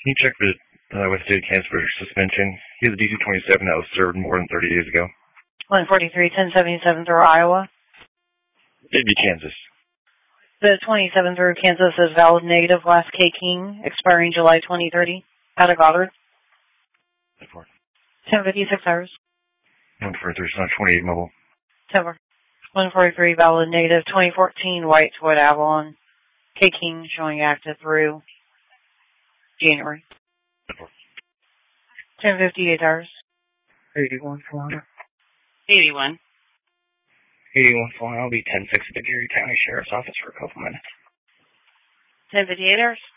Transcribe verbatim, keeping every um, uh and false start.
Can you check the uh, with state cancer suspension? He has a D two twenty-seven that was served more than thirty days ago. one forty-three, ten seventy-seven through Iowa. It'd be Kansas. The twenty-seven through Kansas is valid negative. Last K King, expiring July twenty thirty. Out of Goddard. ten fifty-six hours. one forty-three, so twenty-eight mobile. ten one forty-three, valid negative. twenty fourteen, White's Wood, Avalon. K King showing active through January. ten fifty-eight hours. eighty-one, Florida. eighty-one. eighty-one, Florida. I'll be ten six at the Geary County Sheriff's Office for a couple minutes. ten fifty-eight hours.